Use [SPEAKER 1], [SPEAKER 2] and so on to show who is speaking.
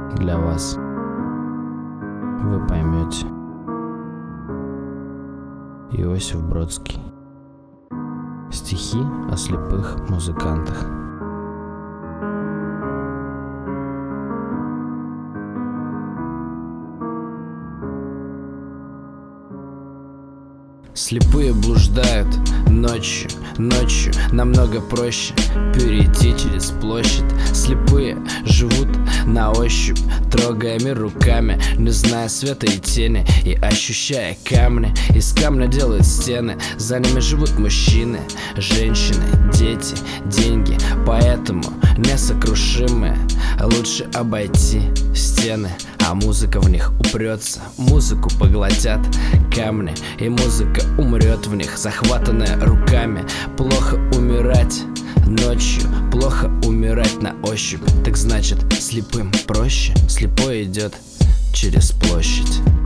[SPEAKER 1] для вас. Вы поймете. Иосиф Бродский. Стихи о слепых музыкантах. Слепые блуждают ночью намного проще перейти через площадь. Слепые живут на ощупь, трогая мир руками, не зная света и тени, и ощущая камни. Из камня делают стены, за ними живут мужчины, женщины, дети, деньги. Поэтому несокрушимые лучше обойти стены, а музыка в них упрется. Музыку поглотят камни, и музыка умрет в них, захватанная руками. Плохо умирать ночью, плохо умирать на ощупь. Так значит, слепым проще. Слепой идет через площадь.